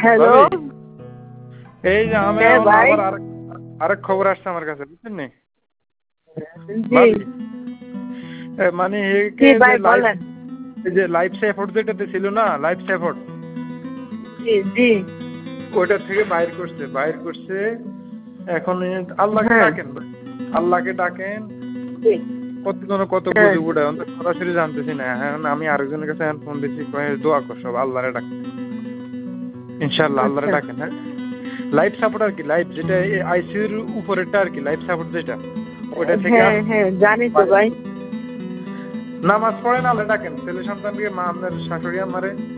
Hello. ভাবি এই যে আমি হ্যাঁ এখন ভাই। আবার আরেক খবর আসছে আমার কাছে, বুঝছেন নি জি ভাবি? মানে জি একে ভাই বলেন। যে লাইফ সাপোর্ট যেটাতে ছিল না, লাইফ সাপোর্ট জি জি। ওইটা থেকে বাইর করছে। এখন আল্লাহকে হ্যাঁ ডাকেন ভাই, আল্লাহকে ডাকেন। জি। কতজন কত হ্যাঁ গুজব উড়ায়, আমি তো সরাসরি জানতেছি না। এখন আমি আরেকজনের কাছে এখন ফোন দিচ্ছি, কয়ে দোয়া কর সব আল্লাহরে ডাক, ইনশাআল্লাহ আল্লাহরে আচ্ছা। ডাকেন। হ্যাঁ, লাইফ সাপোর্ট আর কি, লাইফ যেটা আইসিইউর উপরেরটা আর কি, লাইফ সাপোর্ট যেটা ওইটা থেকে হ্যাঁ হ্যাঁ জানি তো ভাই। নামাজ পড়েন, আল্লাহ ডাকেন। ছেলে সন্তানকে, মা আপনার শাশুড়ি আমারে